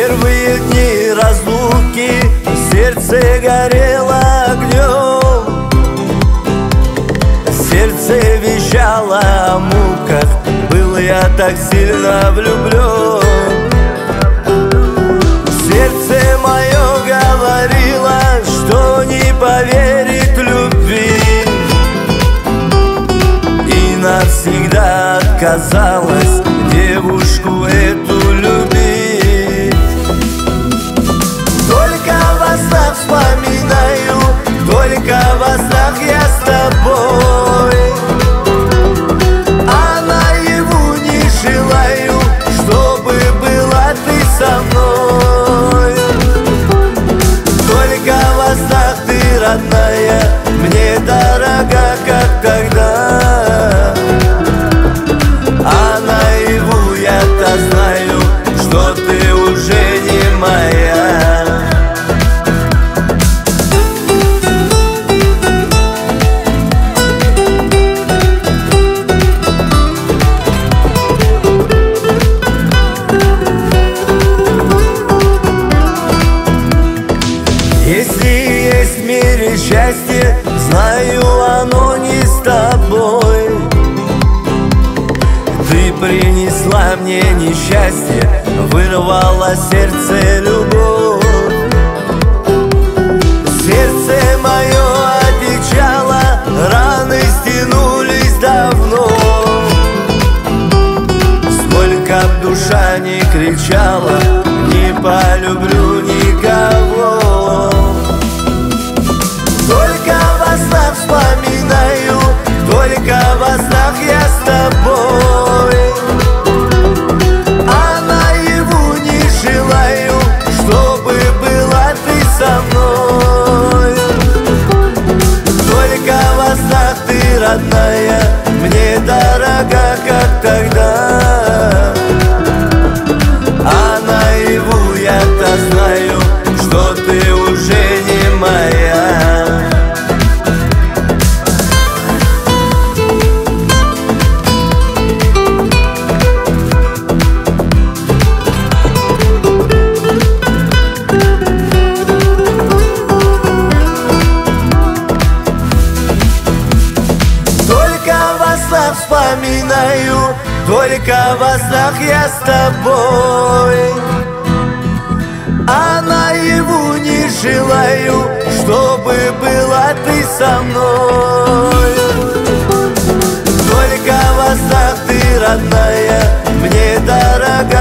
первые дни разлуки сердце горело огнем, сердце вещало о муках, был я так сильно влюблен. Сердце мое говорило, что не поверит любви, и навсегда отказалась девушку эту любить. Только во снах вспоминаю, только во снах я с тобой, а наяву не желаю, чтобы была ты со мной. Только во снах ты, родная, мне дорога, как тогда, а наяву я-то знаю, что ты уже не моя. Если есть в мире счастье, знаю, оно не с тобой. Ты принесла мне несчастье, вырвала сердце любовь. Сердце мое одичало, раны стянулись давно. Сколько б душа не кричала, не полюблю никого. Только во снах вспоминаю, только во снах я с тобой, а наяву не желаю, чтобы была ты со мной. Только во снах ты, родная, мне дорога, как тогда, а наяву я-то знаю, что ты уже не моя. Вспоминаю, только во снах я с тобой, а наяву не желаю, чтобы была ты со мной. Только во снах ты, родная, мне дорога,